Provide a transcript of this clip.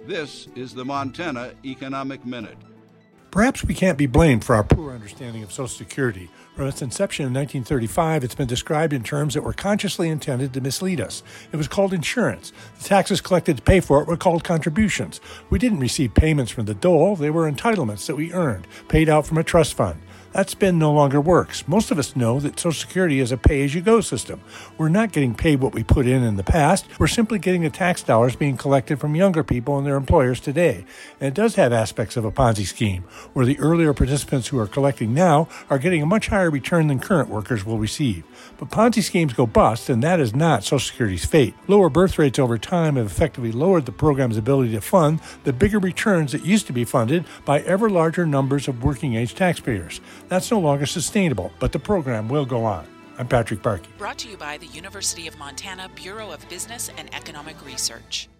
This is the Montana Economic Minute. Perhaps we can't be blamed for our poor understanding of Social Security. From its inception in 1935, it's been described in terms that were consciously intended to mislead us. It was called insurance. The taxes collected to pay for it were called contributions. We didn't receive payments from the dole. They were entitlements that we earned, paid out from a trust fund. That spin no longer works. Most of us know that Social Security is a pay-as-you-go system. We're not getting paid what we put in the past. We're simply getting the tax dollars being collected from younger people and their employers today. And it does have aspects of a Ponzi scheme, where the earlier participants who are collecting now are getting a much higher return than current workers will receive. But Ponzi schemes go bust, and that is not Social Security's fate. Lower birth rates over time have effectively lowered the program's ability to fund the bigger returns that used to be funded by ever larger numbers of working-age taxpayers. That's no longer sustainable, but the program will go on. I'm Patrick Barkey. Brought to you by the University of Montana Bureau of Business and Economic Research.